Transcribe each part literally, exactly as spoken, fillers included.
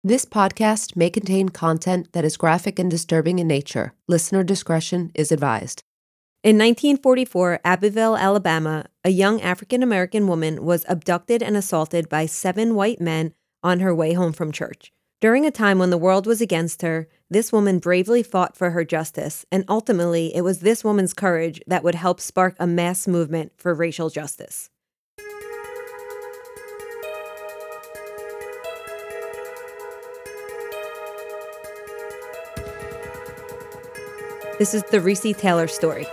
This podcast may contain content that is graphic and disturbing in nature. Listener discretion is advised. In nineteen forty-four, Abbeville, Alabama, a young African-American woman was abducted and assaulted by seven white men on her way home from church. During a time when the world was against her, this woman bravely fought for her justice, and ultimately, it was this woman's courage that would help spark a mass movement for racial justice. This is the Recy Taylor story.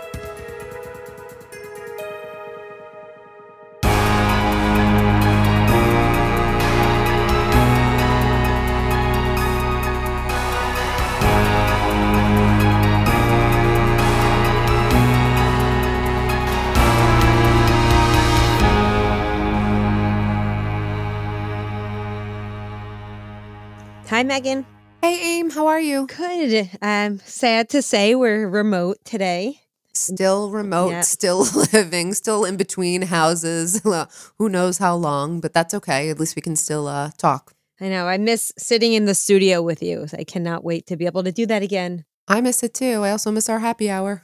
Hi, Megan. Hey, Aim, how are you? Good. Um, sad to say we're remote today. Still remote, Yeah. still living, still in between houses. Who knows how long, but that's okay. At least we can still uh, talk. I know. I miss sitting in the studio with you. I cannot wait to be able to do that again. I miss it too. I also miss our happy hour.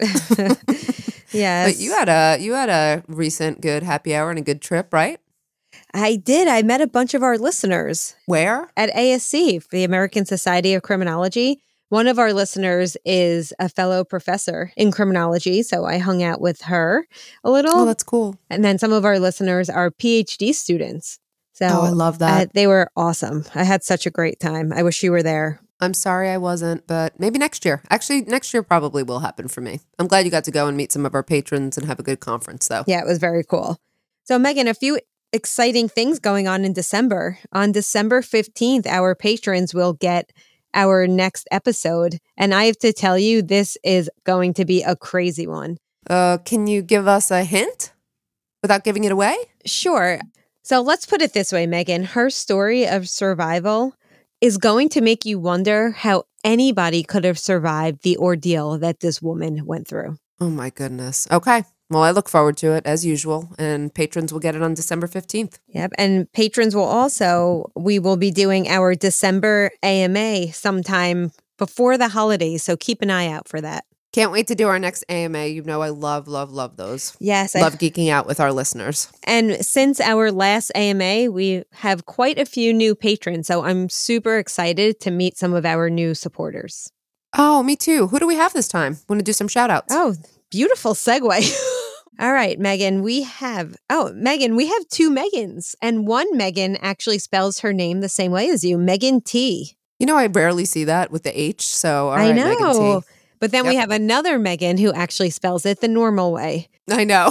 Yes. But you had a you had a recent good happy hour and a good trip, right? I did. I met a bunch of our listeners Where? at A S C, the American Society of Criminology. One of our listeners is a fellow professor in criminology, so I hung out with her a little. Oh, that's cool. And then some of our listeners are PhD students. So Oh, I love that. uh, they were awesome. I had such a great time. I wish you were there. I'm sorry I wasn't, but maybe next year. Actually, next year probably will happen for me. I'm glad you got to go and meet some of our patrons and have a good conference, though. Yeah, it was very cool. So, Megan, a few exciting things going on in December. On December fifteenth, our patrons will get our next episode. And I have to tell you, this is going to be a crazy one. Uh, can you give us a hint without giving it away? Sure. So let's put it this way, Megan. Her story of survival is going to make you wonder how anybody could have survived the ordeal that this woman went through. Oh, my goodness. Okay. Well, I look forward to it as usual, and patrons will get it on December fifteenth. Yep. And patrons will also, we will be doing our December A M A sometime before the holidays. So keep an eye out for that. Can't wait to do our next A M A. You know I love, love, love those. Yes. Love I, geeking out with our listeners. and since our last A M A, we have quite a few new patrons. So I'm super excited to meet some of our new supporters. Oh, me too. Who do we have this time? Want to do some shout outs? Oh, beautiful segue. All right, Megan, we have, oh, Megan, we have two Megans. And one Megan actually spells her name the same way as you, Megan T. You know, I rarely see that with the H, so all I right, know. Megan T. But then we Yep. have another Megan who actually spells it the normal way. I know.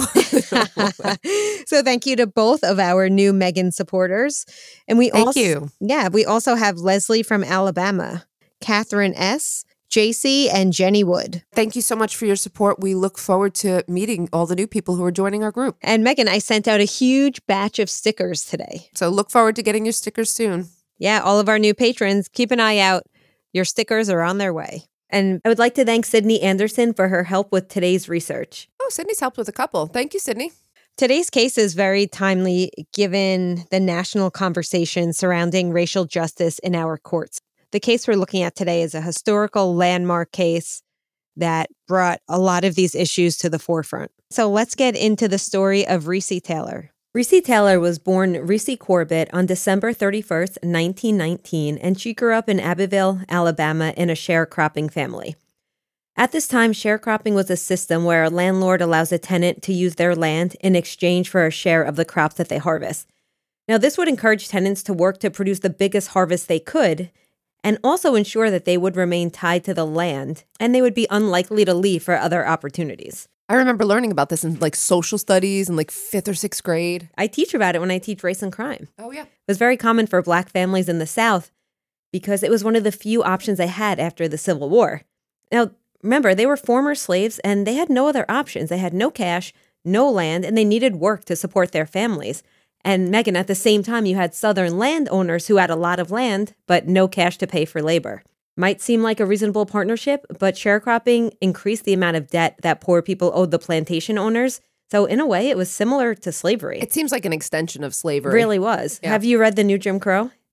So thank you to both of our new Megan supporters. And we Thank also, you. yeah, we also have Leslie from Alabama, Catherine S., J C, and Jenny Wood. Thank you so much for your support. We look forward to meeting all the new people who are joining our group. And Megan, I sent out a huge batch of stickers today. So look forward to getting your stickers soon. Yeah, all of our new patrons, keep an eye out. Your stickers are on their way. And I would like to thank Sydney Anderson for her help with today's research. Oh, Sydney's helped with a couple. Thank you, Sydney. Today's case is very timely given the national conversation surrounding racial justice in our courts. The case we're looking at today is a historical landmark case that brought a lot of these issues to the forefront. So let's get into the story of Recy Taylor. Recy Taylor was born Recy Corbett on December thirty-first, nineteen nineteen, and she grew up in Abbeville, Alabama, in a sharecropping family. At this time, sharecropping was a system where a landlord allows a tenant to use their land in exchange for a share of the crops that they harvest. Now, this would encourage tenants to work to produce the biggest harvest they could, and also ensure that they would remain tied to the land, and they would be unlikely to leave for other opportunities. I remember learning about this in like social studies in like fifth or sixth grade. I teach about it when I teach race and crime. Oh, yeah. It was very common for Black families in the South because it was one of the few options they had after the Civil War. Now, remember, they were former slaves and they had no other options. They had no cash, no land, and they needed work to support their families. And Megan, at the same time, you had Southern landowners who had a lot of land, but no cash to pay for labor. Might seem like a reasonable partnership, but sharecropping increased the amount of debt that poor people owed the plantation owners. So in a way, it was similar to slavery. It seems like an extension of slavery. Really was. Yeah. Have you read The New Jim Crow?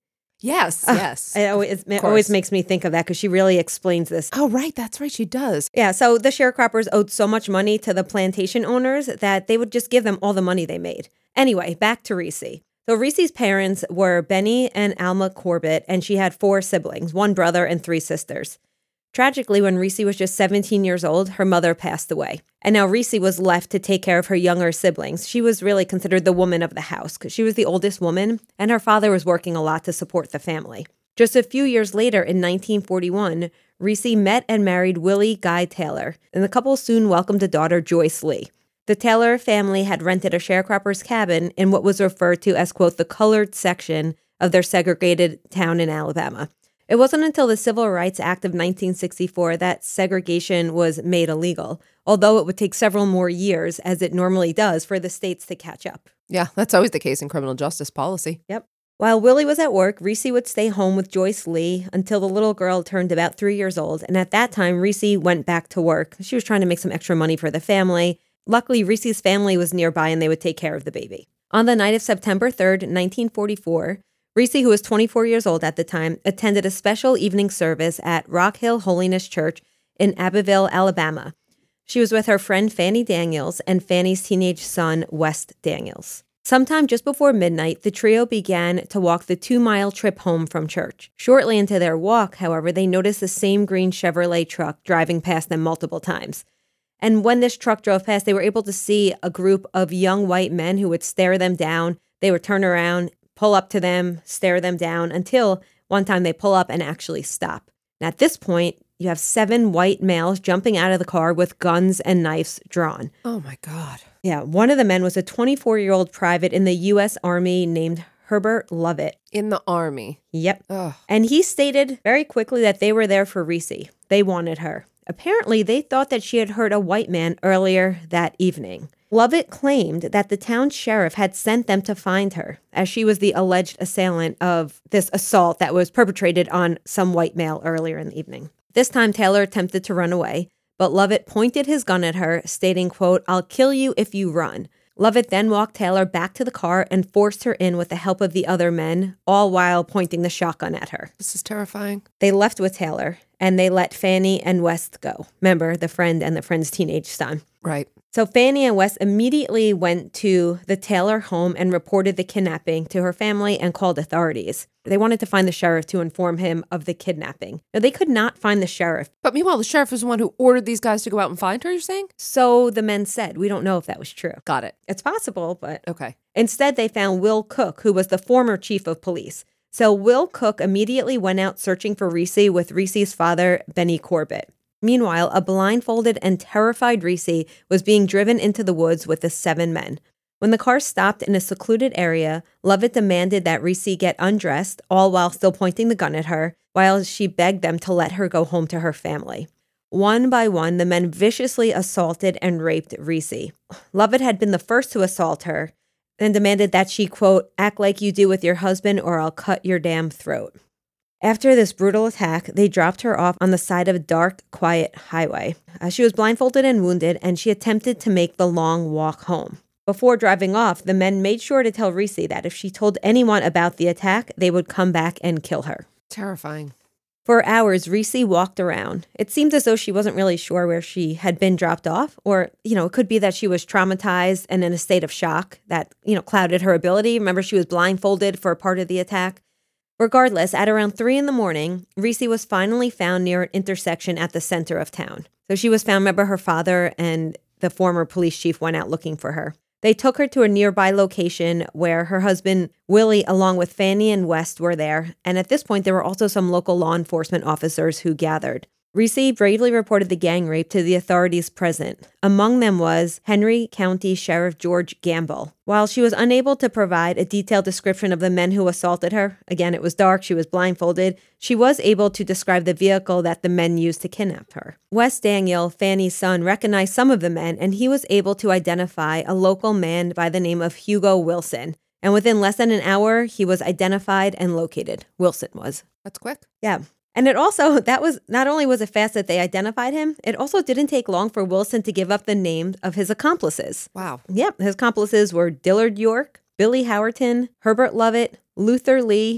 Yes, yes. It always, it always makes me think of that because she really explains this. Oh, right. That's right. She does. Yeah, so the sharecroppers owed so much money to the plantation owners that they would just give them all the money they made. Anyway, back to Reese. So Reese's parents were Benny and Alma Corbett, and she had four siblings, one brother and three sisters. Tragically, when Reese was just seventeen years old, her mother passed away. And now Reese was left to take care of her younger siblings. She was really considered the woman of the house because she was the oldest woman, and her father was working a lot to support the family. Just a few years later, in nineteen forty-one, Reese met and married Willie Guy Taylor, and the couple soon welcomed a daughter, Joyce Lee. The Taylor family had rented a sharecropper's cabin in what was referred to as, quote, the colored section of their segregated town in Alabama. It wasn't until the Civil Rights Act of nineteen sixty-four that segregation was made illegal, although it would take several more years, as it normally does, for the states to catch up. Yeah, that's always the case in criminal justice policy. Yep. While Willie was at work, Reese would stay home with Joyce Lee until the little girl turned about three years old, and at that time, Reese went back to work. She was trying to make some extra money for the family. Luckily, Reese's family was nearby, and they would take care of the baby. On the night of September third, nineteen forty-four, Reese, who was twenty-four years old at the time, attended a special evening service at Rock Hill Holiness Church in Abbeville, Alabama. She was with her friend Fanny Daniels and Fanny's teenage son, West Daniels. Sometime just before midnight, the trio began to walk the two-mile trip home from church. Shortly into their walk, however, they noticed the same green Chevrolet truck driving past them multiple times. And when this truck drove past, they were able to see a group of young white men who would stare them down. They would turn around, pull up to them, stare them down, until one time they pull up and actually stop. And at this point, you have seven white males jumping out of the car with guns and knives drawn. Oh, my God. Yeah, one of the men was a twenty-four-year-old private in the U S Army named Herbert Lovett. In the Army. Yep. Ugh. And he stated very quickly that they were there for Reese. They wanted her. Apparently, they thought that she had heard a white man earlier that evening. Lovett claimed that the town sheriff had sent them to find her, as she was the alleged assailant of this assault that was perpetrated on some white male earlier in the evening. This time, Taylor attempted to run away, but Lovett pointed his gun at her, stating, quote, "I'll kill you if you run." Lovett then walked Taylor back to the car and forced her in with the help of the other men, all while pointing the shotgun at her. This is terrifying. They left with Taylor, and they let Fanny and West go. Remember, the friend and the friend's teenage son. Right. So Fanny and West immediately went to the Taylor home and reported the kidnapping to her family and called authorities. They wanted to find the sheriff to inform him of the kidnapping. Now, they could not find the sheriff. But meanwhile, the sheriff was the one who ordered these guys to go out and find her, you're saying? So the men said. We don't know if that was true. Got it. It's possible, but... Okay. Instead, they found Will Cook, who was the former chief of police. So Will Cook immediately went out searching for Reese with Reese's father, Benny Corbett. Meanwhile, a blindfolded and terrified Reese was being driven into the woods with the seven men. When the car stopped in a secluded area, Lovett demanded that Reese get undressed, all while still pointing the gun at her, while she begged them to let her go home to her family. One by one, the men viciously assaulted and raped Reese. Lovett had been the first to assault her and demanded that she, quote, "act like you do with your husband or I'll cut your damn throat." After this brutal attack, they dropped her off on the side of a dark, quiet highway. Uh, she was blindfolded and wounded, and she attempted to make the long walk home. Before driving off, the men made sure to tell Reese that if she told anyone about the attack, they would come back and kill her. Terrifying. For hours, Reese walked around. It seemed as though she wasn't really sure where she had been dropped off, or, you know, it could be that she was traumatized and in a state of shock that, you know, clouded her ability. Remember, she was blindfolded for a part of the attack. Regardless, at around three in the morning, Reese was finally found near an intersection at the center of town. So she was found, remember, her father and the former police chief went out looking for her. They took her to a nearby location where her husband, Willie, along with Fanny and West, were there. And at this point, there were also some local law enforcement officers who gathered. Reese bravely reported the gang rape to the authorities present. Among them was Henry County Sheriff George Gamble. While she was unable to provide a detailed description of the men who assaulted her, again, it was dark, she was blindfolded, she was able to describe the vehicle that the men used to kidnap her. West Daniel, Fanny's son, recognized some of the men, and he was able to identify a local man by the name of Hugo Wilson. And within less than an hour, he was identified and located. Wilson was. That's quick. Yeah. And it also, that was, not only was it fast that they identified him, it also didn't take long for Wilson to give up the names of his accomplices. Wow. Yep, his accomplices were Dillard York, Billy Howerton, Herbert Lovett, Luther Lee,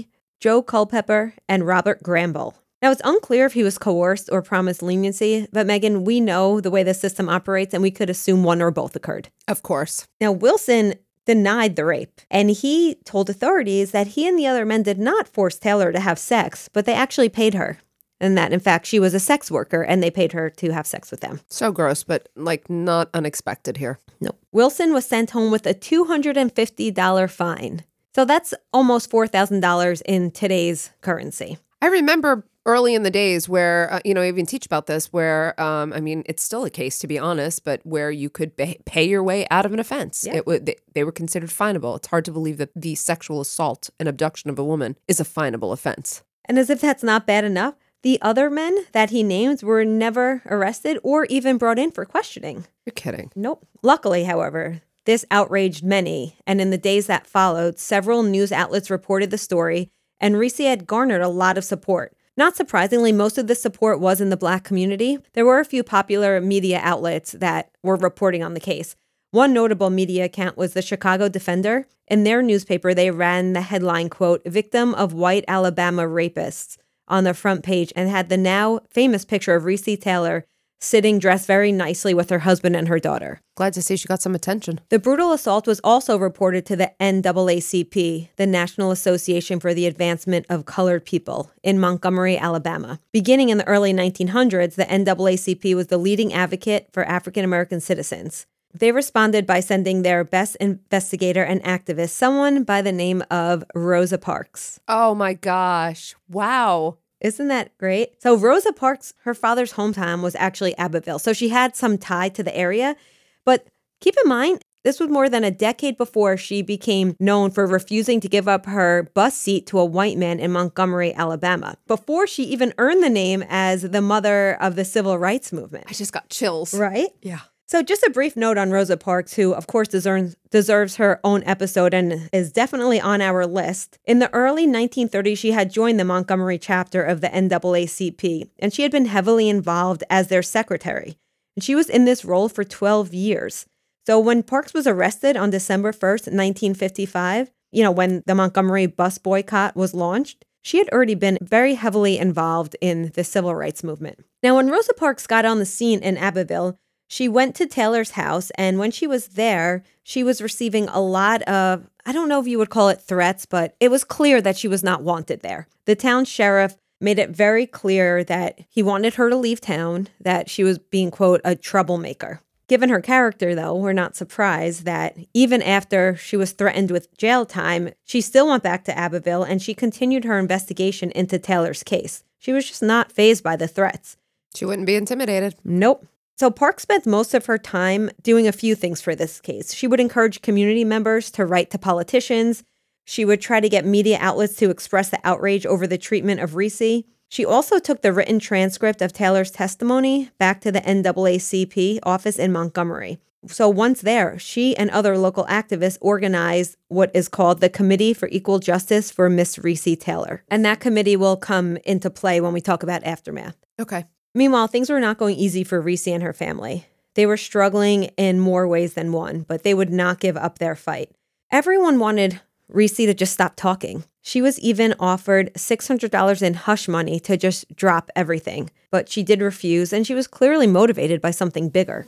Joe Culpepper and Robert Granville. Now, it's unclear if he was coerced or promised leniency, but Megan, we know the way the system operates, and we could assume one or both occurred. Of course. Now, Wilson denied the rape, and he told authorities that he and the other men did not force Taylor to have sex, but they actually paid her. And that, in fact, she was a sex worker, and they paid her to have sex with them. So gross, but, like, not unexpected here. No. Wilson was sent home with a two hundred fifty dollars fine. So that's almost four thousand dollars in today's currency. I remember early in the days where, uh, you know, I even teach about this, where, um, I mean, it's still a case, to be honest, but where you could be- pay your way out of an offense. Yeah. It w- they, they were considered finable. It's hard to believe that the sexual assault and abduction of a woman is a finable offense. And as if that's not bad enough, the other men that he named were never arrested or even brought in for questioning. You're kidding. Nope. Luckily, however, this outraged many, and in the days that followed, several news outlets reported the story, and Reese had garnered a lot of support. Not surprisingly, most of the support was in the Black community. There were a few popular media outlets that were reporting on the case. One notable media account was the Chicago Defender. In their newspaper, they ran the headline, quote, "Victim of White Alabama Rapists," on the front page, and had the now famous picture of Reese Taylor sitting dressed very nicely with her husband and her daughter. Glad to see she got some attention. The brutal assault was also reported to the N double A C P, the National Association for the Advancement of Colored People, in Montgomery, Alabama. Beginning in the early nineteen hundreds, the N double A C P was the leading advocate for African American citizens. They responded by sending their best investigator and activist, someone by the name of Rosa Parks. Oh my gosh. Wow. Isn't that great? So Rosa Parks, her father's hometown was actually Abbeville, so she had some tie to the area. But keep in mind, this was more than a decade before she became known for refusing to give up her bus seat to a white man in Montgomery, Alabama, before she even earned the name as the mother of the civil rights movement. I just got chills. Right? Yeah. So just a brief note on Rosa Parks, who, of course, deserves, deserves her own episode and is definitely on our list. In the early nineteen thirties, she had joined the Montgomery chapter of the N double A C P, and she had been heavily involved as their secretary. And she was in this role for twelve years. So when Parks was arrested on December first, nineteen fifty-five, you know, when the Montgomery bus boycott was launched, she had already been very heavily involved in the civil rights movement. Now, when Rosa Parks got on the scene in Abbeville, she went to Taylor's house, and when she was there, she was receiving a lot of, I don't know if you would call it threats, but it was clear that she was not wanted there. The town sheriff made it very clear that he wanted her to leave town, that she was being, quote, a troublemaker. Given her character, though, we're not surprised that even after she was threatened with jail time, she still went back to Abbeville, and she continued her investigation into Taylor's case. She was just not fazed by the threats. She wouldn't be intimidated. Nope. So Parks spent most of her time doing a few things for this case. She would encourage community members to write to politicians. She would try to get media outlets to express the outrage over the treatment of Reese. She also took the written transcript of Taylor's testimony back to the N double A C P office in Montgomery. So once there, she and other local activists organized what is called the Committee for Equal Justice for Miss Reese Taylor. And that committee will come into play when we talk about Aftermath. Okay. Meanwhile, things were not going easy for Reese and her family. They were struggling in more ways than one, but they would not give up their fight. Everyone wanted Reese to just stop talking. She was even offered six hundred dollars in hush money to just drop everything, but she did refuse, and she was clearly motivated by something bigger.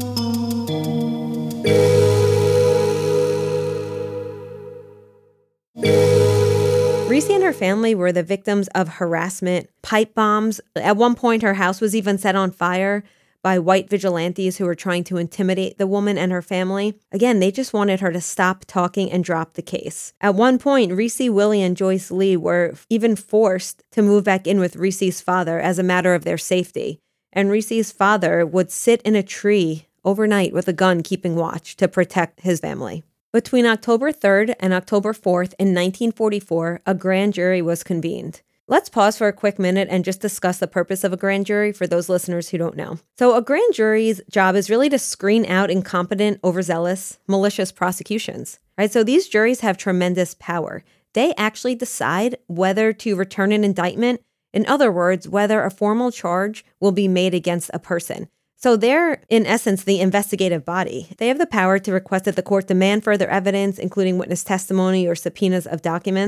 Reese and her family were the victims of harassment, pipe bombs. At one point, her house was even set on fire by white vigilantes who were trying to intimidate the woman and her family. Again, they just wanted her to stop talking and drop the case. At one point, Reese, Willie, and Joyce Lee were even forced to move back in with Reese's father as a matter of their safety. And Reese's father would sit in a tree overnight with a gun keeping watch to protect his family. Between October third and October fourth in nineteen forty-four, a grand jury was convened. Let's pause for a quick minute and just discuss the purpose of a grand jury for those listeners who don't know. So a grand jury's job is really to screen out incompetent, overzealous, malicious prosecutions, right? So these juries have tremendous power. They actually decide whether to return an indictment. In other words, whether a formal charge will be made against a person. So they're, in essence, the investigative body. They have the power to request that the court demand further evidence, including witness testimony or subpoenas of documents.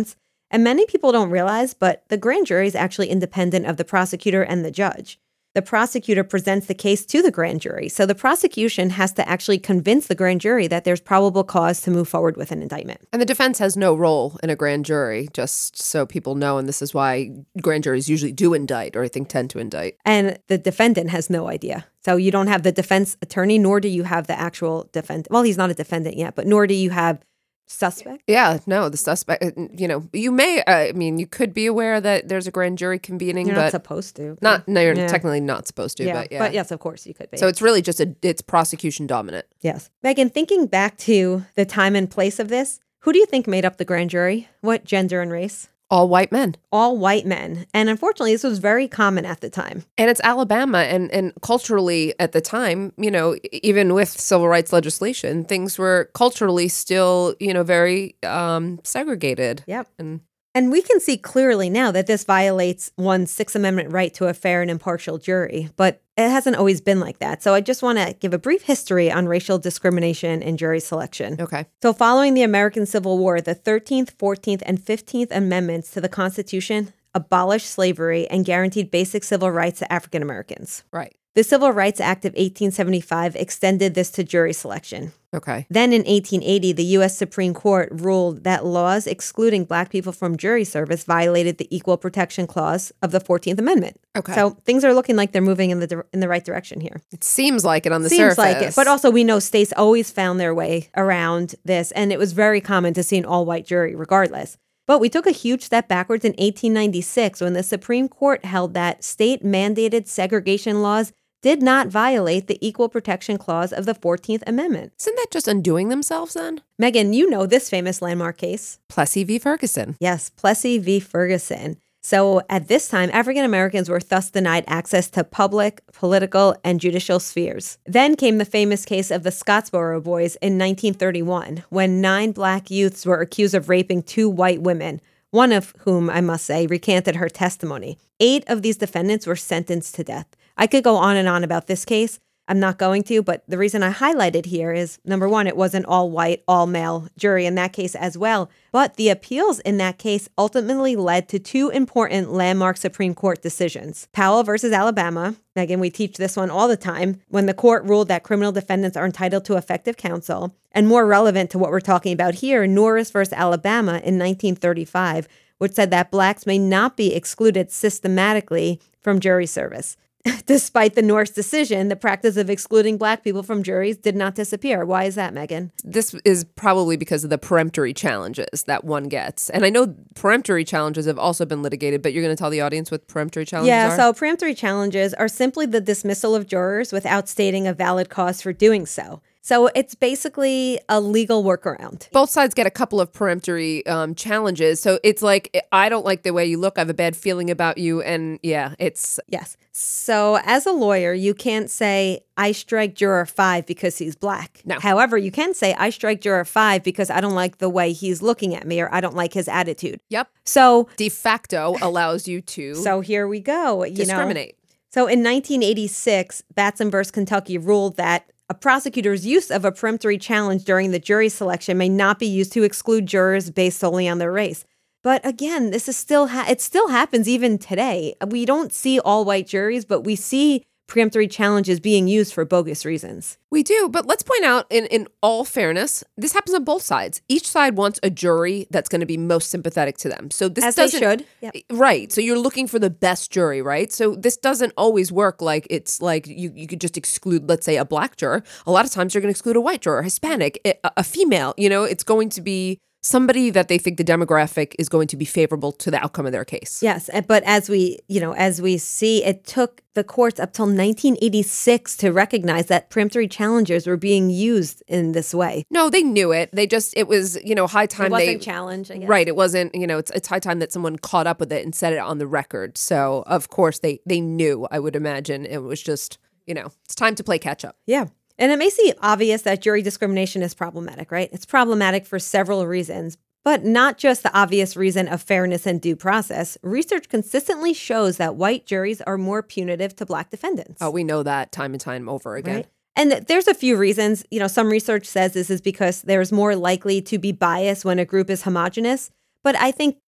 And many people don't realize, but the grand jury is actually independent of the prosecutor and the judge. The prosecutor presents the case to the grand jury. So the prosecution has to actually convince the grand jury that there's probable cause to move forward with an indictment. And the defense has no role in a grand jury, just so people know. And this is why grand juries usually do indict, or I think tend to indict. And the defendant has no idea. So you don't have the defense attorney, nor do you have the actual defendant. Well, he's not a defendant yet, but nor do you have suspect? Yeah, no, the suspect, you know, you may, uh, I mean, you could be aware that there's a grand jury convening, You're but not supposed to. not, no, you're Yeah. technically not supposed to, Yeah, but yeah. But yes, of course, you could be. So it's really just a, it's prosecution dominant. Yes. Megan, thinking back to the time and place of this, who do you think made up the grand jury? What gender and race? All white men. All white men. And unfortunately, this was very common at the time. And it's Alabama, and, and culturally at the time, you know, e- even with civil rights legislation, things were culturally still, you know, very um, segregated. Yep. And And we can see clearly now that this violates one's Sixth Amendment right to a fair and impartial jury, but it hasn't always been like that. So I just want to give a brief history on racial discrimination in jury selection. okay. So following the American Civil War, the thirteenth, fourteenth, and fifteenth Amendments to the Constitution abolished slavery and guaranteed basic civil rights to African Americans. Right. The Civil Rights Act of eighteen seventy-five extended this to jury selection. Okay. Then in eighteen eighty, the U S Supreme Court ruled that laws excluding Black people from jury service violated the Equal Protection Clause of the fourteenth Amendment. Okay. So things are looking like they're moving in the di- in the right direction here. It seems like it on the Seems surface. like it. But also we know states always found their way around this, and it was very common to see an all-white jury regardless. But we took a huge step backwards in eighteen ninety-six when the Supreme Court held that state-mandated segregation laws did not violate the Equal Protection Clause of the fourteenth Amendment. Isn't that just undoing themselves then? Megan, you know this famous landmark case. Plessy v. Ferguson. Yes, Plessy v. Ferguson. So at this time, African Americans were thus denied access to public, political, and judicial spheres. Then came the famous case of the Scottsboro Boys in nineteen thirty-one, when nine Black youths were accused of raping two white women, one of whom, I must say, recanted her testimony. Eight of these defendants were sentenced to death. I could go on and on about this case. I'm not going to, but the reason I highlighted here is, number one, it was an all-white, all-male jury in that case as well. But the appeals in that case ultimately led to two important landmark Supreme Court decisions. Powell versus Alabama. Megan, we teach this one all the time, when the court ruled that criminal defendants are entitled to effective counsel. And more relevant to what we're talking about here, Norris versus Alabama in nineteen thirty-five, which said that Blacks may not be excluded systematically from jury service. Despite the Norris decision, the practice of excluding Black people from juries did not disappear. Why is that, Megan? This is probably because of the peremptory challenges that one gets. And I know peremptory challenges have also been litigated, but you're going to tell the audience what peremptory challenges Yeah, are? so peremptory challenges are simply the dismissal of jurors without stating a valid cause for doing so. So it's basically a legal workaround. Both sides get a couple of peremptory um, challenges. So it's like, I don't like the way you look. I have a bad feeling about you. And yeah, it's... Yes. So as a lawyer, you can't say, I strike juror five because he's Black. No. However, you can say, I strike juror five because I don't like the way he's looking at me or I don't like his attitude. Yep. So De facto allows you to so here we go. You discriminate. Know. So in nineteen eighty-six, Batson versus Kentucky ruled that a prosecutor's use of a peremptory challenge during the jury selection may not be used to exclude jurors based solely on their race. But again, this is still ha- it still happens even today. We don't see all white juries, but we see preemptory challenges being used for bogus reasons. We do, but let's point out, in, in all fairness, this happens on both sides. Each side wants a jury that's going to be most sympathetic to them. So this As they doesn't, should. Yep. Right. So you're looking for the best jury, right? So this doesn't always work like it's like you, you could just exclude, let's say, a Black juror. A lot of times you're going to exclude a white juror, Hispanic, a, a female. You know, it's going to be somebody that they think the demographic is going to be favorable to the outcome of their case. Yes, but as we, you know, as we see, it took the courts up till nineteen eighty-six to recognize that preemptory challenges were being used in this way. No, they knew it. They just, it was, you know, high time It wasn't they challenged, I guess. Right. It wasn't, you know, it's it's high time that someone caught up with it and said it on the record. So of course they they knew, I would imagine. It was just, you know, it's time to play catch up. Yeah. And it may seem obvious that jury discrimination is problematic, right? It's problematic for several reasons, but not just the obvious reason of fairness and due process. Research consistently shows that white juries are more punitive to Black defendants. Oh, we know that time and time over again. Right? And there's a few reasons. You know, some research says this is because there's more likely to be bias when a group is homogenous. But I think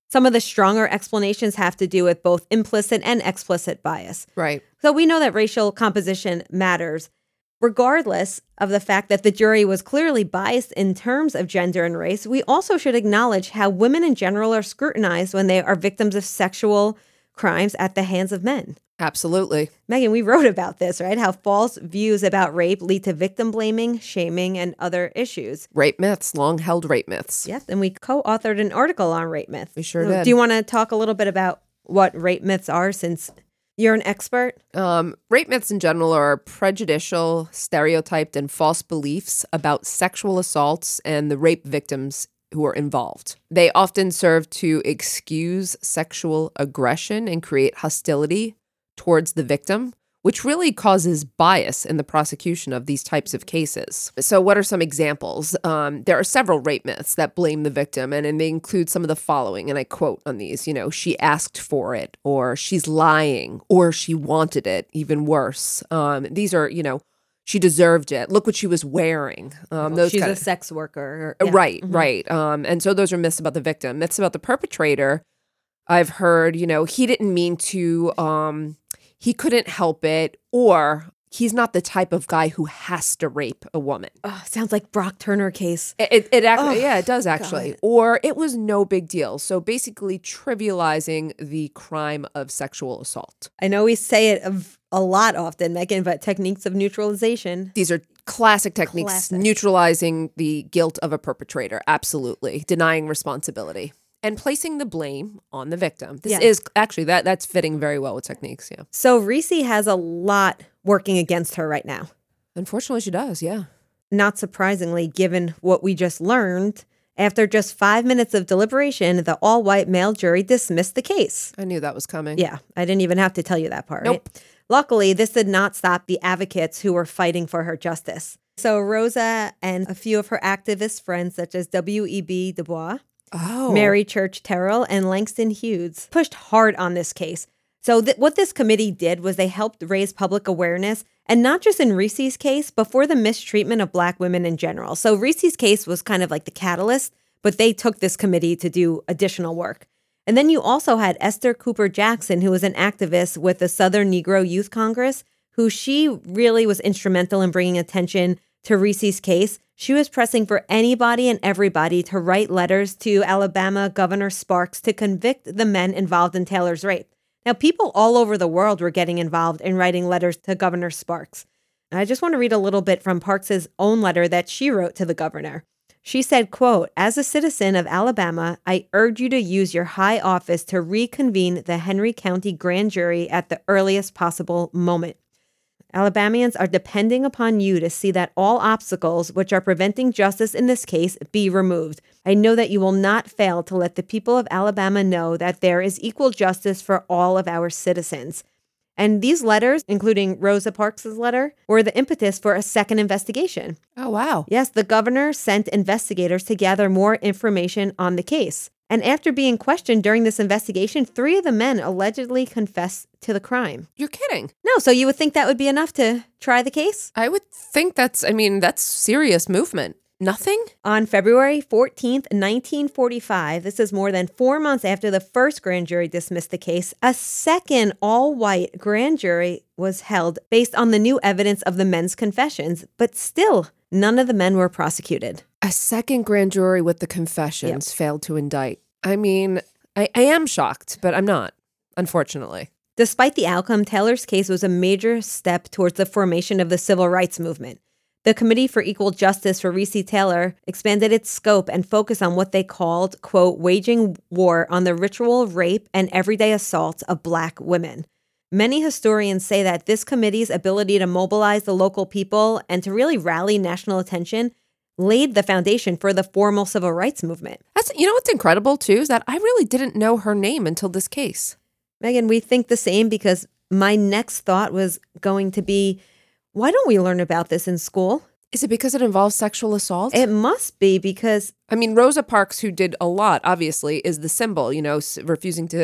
Some of the stronger explanations have to do with both implicit and explicit bias. Right. So we know that racial composition matters, regardless of the fact that the jury was clearly biased in terms of gender and race. We also should acknowledge how women in general are scrutinized when they are victims of sexual crimes at the hands of men. Absolutely. Megan, we wrote about this, right? How false views about rape lead to victim blaming, shaming, and other issues. Rape myths, long-held rape myths. Yes, and we co-authored an article on rape myths. We sure So did. Do you want to talk a little bit about what rape myths are, since you're an expert? Um, rape myths in general are prejudicial, stereotyped, and false beliefs about sexual assaults and the rape victims who are involved. They often serve to excuse sexual aggression and create hostility towards the victim, which really causes bias in the prosecution of these types of cases. So what are some examples? Um, there are several rape myths that blame the victim, and, and they include some of the following, and I quote on these, you know, she asked for it, or she's lying, or she wanted it, even worse. Um, these are, you know, she deserved it. Look what she was wearing. Um, those She's kind a of, sex worker. Or, yeah. Right, Mhm. right. Um, and so those are myths about the victim. Myths about the perpetrator, I've heard, you know, he didn't mean to, um, he couldn't help it, or he's not the type of guy who has to rape a woman. Oh, sounds like Brock Turner case. It, it, it actually, Oh, yeah, it does actually. God. Or it was no big deal. So basically trivializing the crime of sexual assault. I know we say it a, a lot often, Megan, but techniques of neutralization. These are classic techniques, Classic. neutralizing the guilt of a perpetrator. Absolutely. Denying responsibility. And placing the blame on the victim. This Yeah. is actually, that that's fitting very well with techniques, yeah. So Reese has a lot working against her right now. Unfortunately, she does, yeah. Not surprisingly, given what we just learned, after just five minutes of deliberation, the all-white male jury dismissed the case. I knew that was coming. Yeah, I didn't even have to tell you that part. Nope. Right? Luckily, this did not stop the advocates who were fighting for her justice. So Rosa and a few of her activist friends, such as W E B Du Bois, Oh. Mary Church Terrell, and Langston Hughes, pushed hard on this case. So th- what this committee did was they helped raise public awareness, and not just in Reese's case, but for the mistreatment of Black women in general. So Reese's case was kind of like the catalyst, but they took this committee to do additional work. And then you also had Esther Cooper Jackson, who was an activist with the Southern Negro Youth Congress, who she really was instrumental in bringing attention to Reese's case. She was pressing for anybody and everybody to write letters to Alabama Governor Sparks to convict the men involved in Taylor's rape. Now, people all over the world were getting involved in writing letters to Governor Sparks. And I just want to read a little bit from Parks's own letter that she wrote to the governor. She said, quote, "As a citizen of Alabama, I urge you to use your high office to reconvene the Henry County Grand Jury at the earliest possible moment. Alabamians are depending upon you to see that all obstacles which are preventing justice in this case be removed. I know that you will not fail to let the people of Alabama know that there is equal justice for all of our citizens." And these letters, including Rosa Parks' letter, were the impetus for a second investigation. Oh, wow. Yes, the governor sent investigators to gather more information on the case. And after being questioned during this investigation, three of the men allegedly confessed to the crime. You're kidding. No, so you would think that would be enough to try the case? I would think that's, I mean, that's serious movement. Nothing? On February fourteenth, nineteen forty-five, this is more than four months after the first grand jury dismissed the case, a second all-white grand jury was held based on the new evidence of the men's confessions, but still, none of the men were prosecuted. A second grand jury with the confessions failed to indict. I mean, I, I am shocked, but I'm not, unfortunately. Despite the outcome, Taylor's case was a major step towards the formation of the civil rights movement. The Committee for Equal Justice for Reese Taylor expanded its scope and focused on what they called, quote, waging war on the ritual rape and everyday assault of Black women. Many historians say that this committee's ability to mobilize the local people and to really rally national attention laid the foundation for the formal civil rights movement. That's, you know what's incredible, too, is that I really didn't know her name until this case. Megan, we think the same because my next thought was going to be, why don't we learn about this in school? Is it because it involves sexual assault? It must be because... I mean, Rosa Parks, who did a lot, obviously, is the symbol, you know, s- refusing to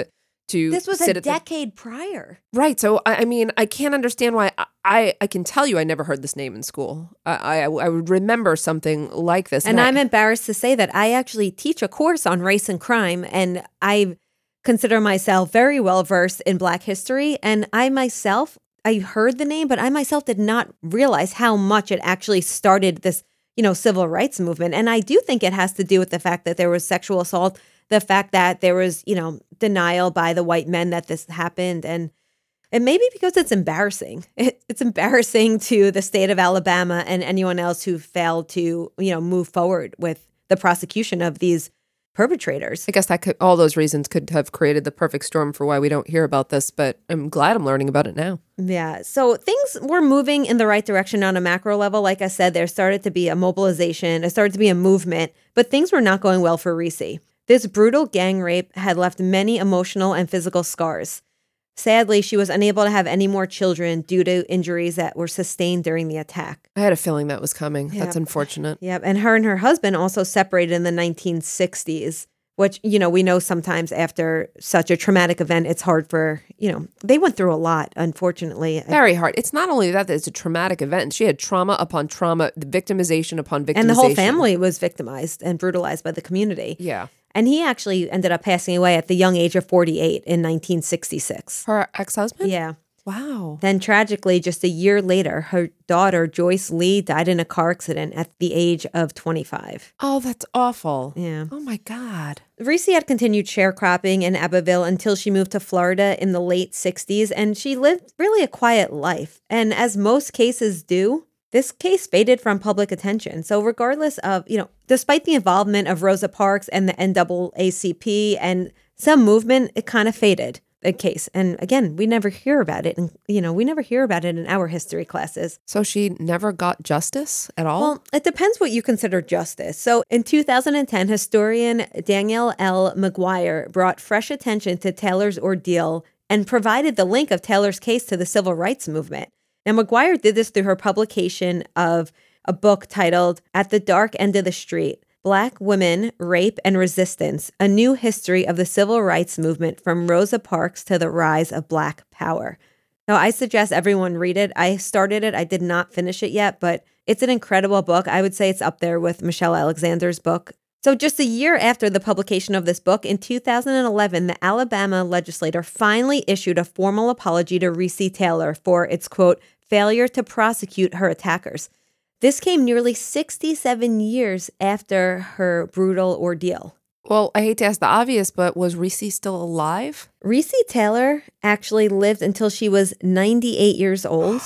to This was sit a at the decade prior. Right. So, I, I mean, I can't understand why. I, I, I can tell you I never heard this name in school. I, I, I would remember something like this. And I- I'm embarrassed to say that I actually teach a course on race and crime, and I consider myself very well versed in Black history. And I myself, I heard the name, but I myself did not realize how much it actually started this, you know, civil rights movement. And I do think it has to do with the fact that there was sexual assault, the fact that there was, you know, denial by the white men that this happened. And and maybe because it's embarrassing. It, it's embarrassing to the state of Alabama and anyone else who failed to, you know, move forward with the prosecution of these perpetrators. I guess that could, all those reasons could have created the perfect storm for why we don't hear about this, but I'm glad I'm learning about it now. Yeah. So things were moving in the right direction on a macro level. Like I said, there started to be a mobilization, there started to be a movement, but things were not going well for Recy. This brutal gang rape had left many emotional and physical scars. Sadly, she was unable to have any more children due to injuries that were sustained during the attack. I had a feeling that was coming. Yep. That's unfortunate. Yep. And her and her husband also separated in the nineteen sixties, which, you know, we know sometimes after such a traumatic event, it's hard for, you know, they went through a lot, unfortunately. Very hard. It's not only that, that it's a traumatic event. She had trauma upon trauma, the victimization upon victimization. And the whole family was victimized and brutalized by the community. Yeah. And he actually ended up passing away at the young age of forty-eight in nineteen sixty-six. Her ex-husband? Yeah. Wow. Then tragically, just a year later, her daughter, Joyce Lee, died in a car accident at the age of twenty-five. Oh, that's awful. Yeah. Oh, my God. Recy had continued sharecropping in Abbeville until she moved to Florida in the late sixties, and she lived really a quiet life. And as most cases do, this case faded from public attention. So regardless of, you know, despite the involvement of Rosa Parks and the N double A C P and some movement, it kind of faded, the case. And again, we never hear about it. And, you know, we never hear about it in our history classes. So she never got justice at all? Well, it depends what you consider justice. So in two thousand ten, historian Danielle L. McGuire brought fresh attention to Taylor's ordeal and provided the link of Taylor's case to the civil rights movement. Now, McGuire did this through her publication of a book titled At the Dark End of the Street, Black Women, Rape, and Resistance, A New History of the Civil Rights Movement from Rosa Parks to the Rise of Black Power. Now, I suggest everyone read it. I started it. I did not finish it yet, but it's an incredible book. I would say it's up there with Michelle Alexander's book. So just a year after the publication of this book, in two thousand eleven, the Alabama legislature finally issued a formal apology to Recy Taylor for its, quote, failure to prosecute her attackers. This came nearly sixty-seven years after her brutal ordeal. Well, I hate to ask the obvious, but was Recy still alive? Recy Taylor actually lived until she was ninety-eight years old.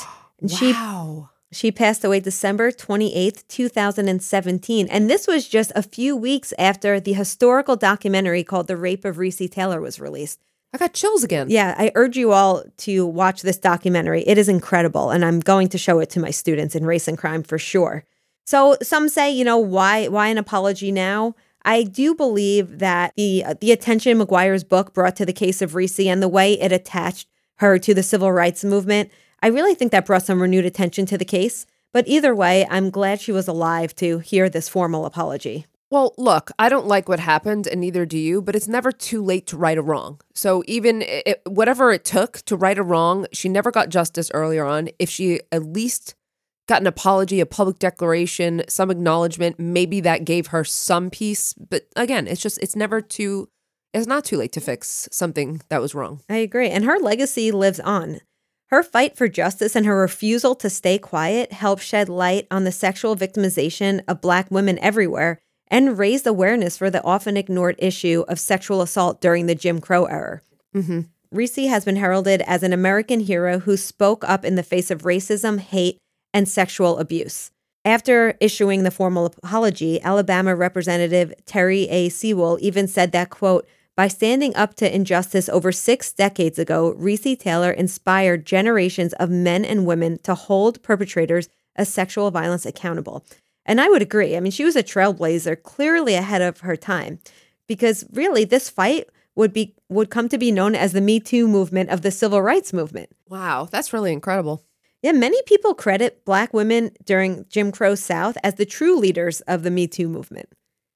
Wow. She, she passed away December twenty-eighth, two thousand seventeen. And this was just a few weeks after the historical documentary called The Rape of Recy Taylor was released. I got chills again. Yeah, I urge you all to watch this documentary. It is incredible, and I'm going to show it to my students in Race and Crime for sure. So some say, you know, why why an apology now? I do believe that the the attention McGuire's book brought to the case of Recy and the way it attached her to the civil rights movement, I really think that brought some renewed attention to the case. But either way, I'm glad she was alive to hear this formal apology. Well, look, I don't like what happened, and neither do you, but it's never too late to right a wrong. So even it, whatever it took to right a wrong, she never got justice earlier on. If she at least got an apology, a public declaration, some acknowledgement, maybe that gave her some peace. But again, it's just, it's never too, it's not too late to fix something that was wrong. I agree. And her legacy lives on. Her fight for justice and her refusal to stay quiet helped shed light on the sexual victimization of Black women everywhere and raised awareness for the often ignored issue of sexual assault during the Jim Crow era. Mm-hmm. Recy has been heralded as an American hero who spoke up in the face of racism, hate, and sexual abuse. After issuing the formal apology, Alabama Representative Terry A. Sewell even said that, quote, by standing up to injustice over six decades ago, Recy Taylor inspired generations of men and women to hold perpetrators of sexual violence accountable. And I would agree. I mean, she was a trailblazer, clearly ahead of her time, because really this fight would be would come to be known as the Me Too movement of the civil rights movement. Wow, that's really incredible. Yeah, many people credit Black women during Jim Crow South as the true leaders of the Me Too movement.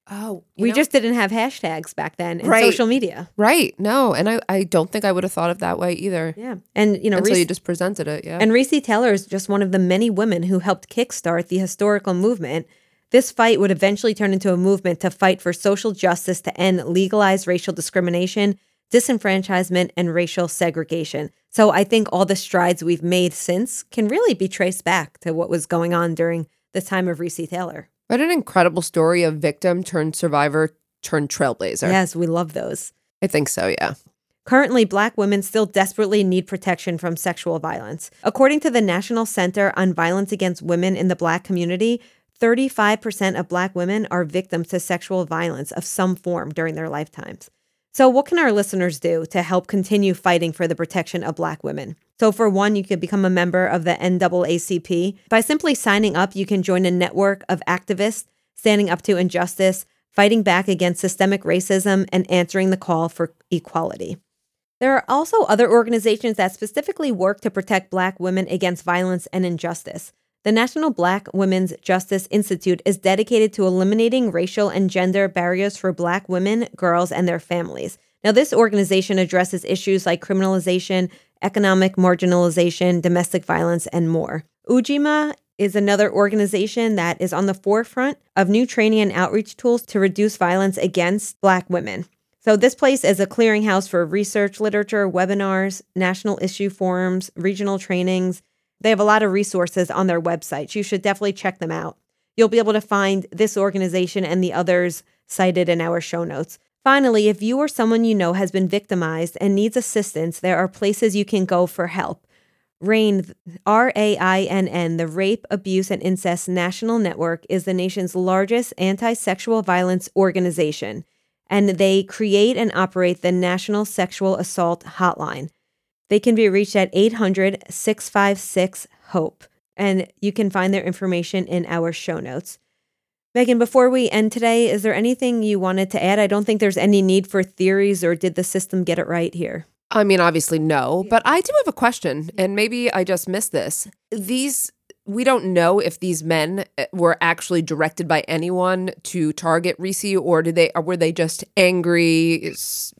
Oh, you We know- just didn't have hashtags back then and Right. social media. Right. No, and I, I don't think I would have thought of that way either. Yeah. And, you know, Until Reese, you just presented it, yeah. and Reese Taylor is just one of the many women who helped kickstart the historical movement. This fight would eventually turn into a movement to fight for social justice to end legalized racial discrimination, disenfranchisement, and racial segregation. So I think all the strides we've made since can really be traced back to what was going on during the time of Reese Taylor. What an incredible story of victim turned survivor turned trailblazer. Yes, we love those. I think so, yeah. Currently, Black women still desperately need protection from sexual violence. According to the National Center on Violence Against Women in the Black community, thirty-five percent of Black women are victims to sexual violence of some form during their lifetimes. So what can our listeners do to help continue fighting for the protection of Black women? So for one, you could become a member of the N double A C P. By simply signing up, you can join a network of activists standing up to injustice, fighting back against systemic racism, and answering the call for equality. There are also other organizations that specifically work to protect Black women against violence and injustice. The National Black Women's Justice Institute is dedicated to eliminating racial and gender barriers for Black women, girls, and their families. Now, this organization addresses issues like criminalization, economic marginalization, domestic violence, and more. Ujima is another organization that is on the forefront of new training and outreach tools to reduce violence against Black women. So this place is a clearinghouse for research, literature, webinars, national issue forums, regional trainings. They have a lot of resources on their website. You should definitely check them out. You'll be able to find this organization and the others cited in our show notes. Finally, if you or someone you know has been victimized and needs assistance, there are places you can go for help. RAINN, R A I N N, the Rape, Abuse, and Incest National Network, is the nation's largest anti-sexual violence organization, and they create and operate the National Sexual Assault Hotline. They can be reached at eight hundred, six five six, HOPE, and you can find their information in our show notes. Megan, before we end today, is there anything you wanted to add? I don't think there's any need for theories, or did the system get it right here? I mean, obviously, no, but I do have a question, and maybe I just missed this. These, we don't know if these men were actually directed by anyone to target Reese, or did they, or were they just angry,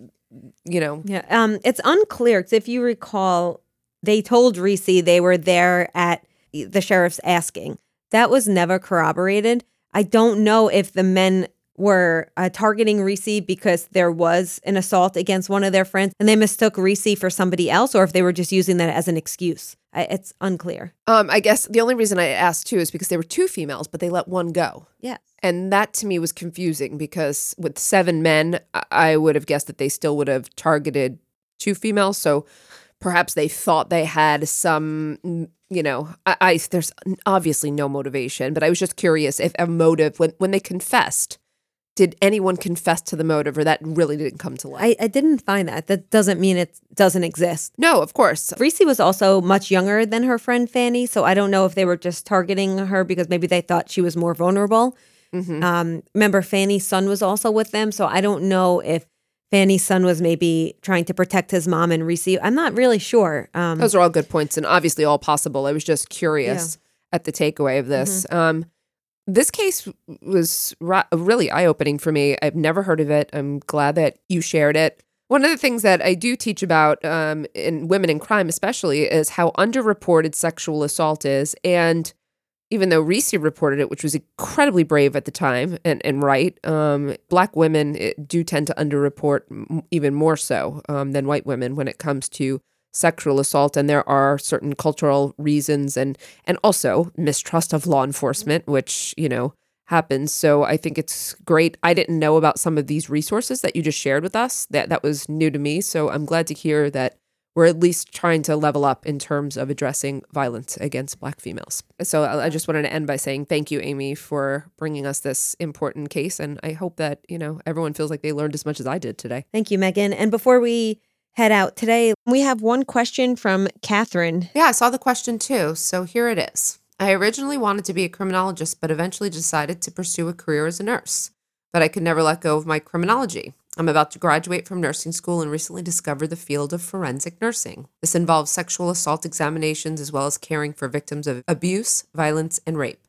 you know? Yeah, um, it's unclear, because if you recall, they told Reese they were there at the sheriff's asking. That was never corroborated. I don't know if the men were uh, targeting Reese because there was an assault against one of their friends and they mistook Reese for somebody else, or if they were just using that as an excuse. I, it's unclear. Um, I guess the only reason I asked too is because there were two females, but they let one go. Yeah. And that to me was confusing because with seven men, I, I would have guessed that they still would have targeted two females. So perhaps they thought they had some, you know, I, I there's obviously no motivation, but I was just curious if a motive, when, when they confessed, did anyone confess to the motive, or that really didn't come to light? I, I didn't find that. That doesn't mean it doesn't exist. No, of course. Reese was also much younger than her friend Fanny, so I don't know if they were just targeting her because maybe they thought she was more vulnerable. Mm-hmm. Um, remember, Fanny's son was also with them, so I don't know if Fanny's son was maybe trying to protect his mom and Reese. I'm not really sure. Um, Those are all good points and obviously all possible. I was just curious yeah. at the takeaway of this. Mm-hmm. Um, this case was ra- really eye-opening for me. I've never heard of it. I'm glad that you shared it. One of the things that I do teach about um, in women in crime especially is how underreported sexual assault is. And even though Reese reported it, which was incredibly brave at the time and, and right, um, Black women do tend to underreport m- even more so um, than white women when it comes to sexual assault. And there are certain cultural reasons and and also mistrust of law enforcement, which, you know, happens. So I think it's great. I didn't know about some of these resources that you just shared with us. That that was new to me. So I'm glad to hear that we're at least trying to level up in terms of addressing violence against Black females. So I just wanted to end by saying thank you, Amy, for bringing us this important case. And I hope that, you know, everyone feels like they learned as much as I did today. Thank you, Megan. And before we head out today, we have one question from Catherine. Yeah, I saw the question too. So here it is. I originally wanted to be a criminologist, but eventually decided to pursue a career as a nurse. But I could never let go of my criminology. I'm about to graduate from nursing school and recently discovered the field of forensic nursing. This involves sexual assault examinations as well as caring for victims of abuse, violence, and rape.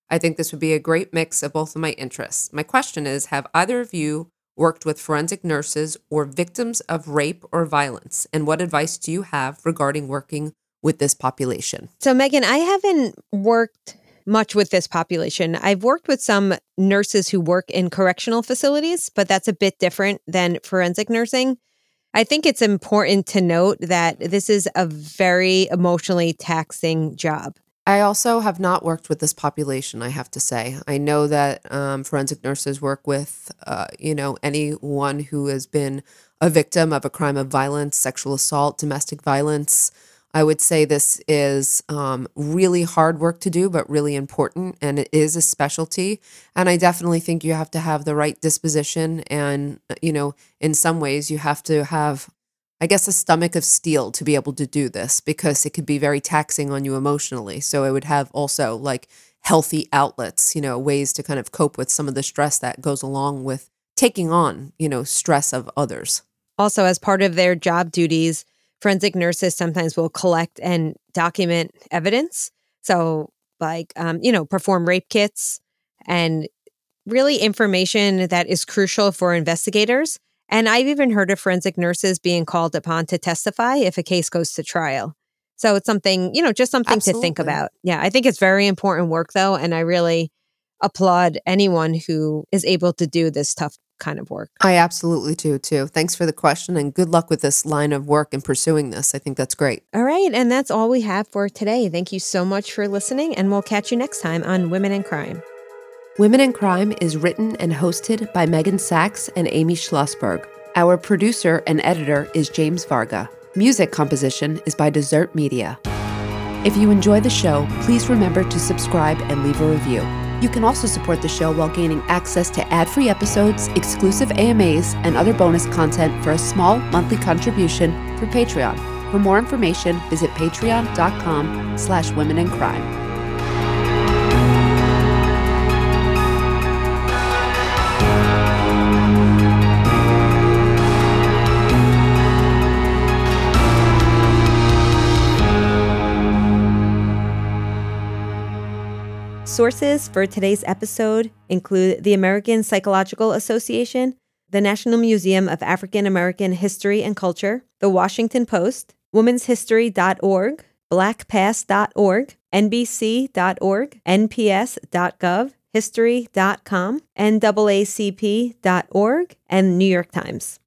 I think this would be a great mix of both of my interests. My question is, have either of you worked with forensic nurses or victims of rape or violence? And what advice do you have regarding working with this population? So, Megan, I haven't worked much with this population. I've worked with some nurses who work in correctional facilities, but that's a bit different than forensic nursing. I think it's important to note that this is a very emotionally taxing job. I also have not worked with this population, I have to say. I know that um, forensic nurses work with, uh, you know, anyone who has been a victim of a crime of violence, sexual assault, domestic violence. I would say this is um, really hard work to do, but really important, and it is a specialty. And I definitely think you have to have the right disposition, and, you know, in some ways you have to have, I guess, a stomach of steel to be able to do this, because it could be very taxing on you emotionally. So it would have also like healthy outlets, you know, ways to kind of cope with some of the stress that goes along with taking on, you know, stress of others. Also, as part of their job duties, forensic nurses sometimes will collect and document evidence. So, like, um, you know, perform rape kits and really information that is crucial for investigators. And I've even heard of forensic nurses being called upon to testify if a case goes to trial. So it's something, you know, just something Absolutely. to think about. Yeah, I think it's very important work, though. And I really applaud anyone who is able to do this tough kind of work. I absolutely do, too. Thanks for the question, and good luck with this line of work and pursuing this. I think that's great. All right. And that's all we have for today. Thank you so much for listening. And we'll catch you next time on Women in Crime. Women in Crime is written and hosted by Megan Sachs and Amy Schlossberg. Our producer and editor is James Varga. Music composition is by Desert Media. If you enjoy the show, please remember to subscribe and leave a review. You can also support the show while gaining access to ad-free episodes, exclusive A M As, and other bonus content for a small monthly contribution through Patreon. For more information, visit patreon.com slash women in crime. Sources for today's episode include the American Psychological Association, the National Museum of African American History and Culture, the Washington Post, womens history dot org, black pass dot org, N B C dot org, N P S dot gov, history dot com, N double A C P dot org, and New York Times.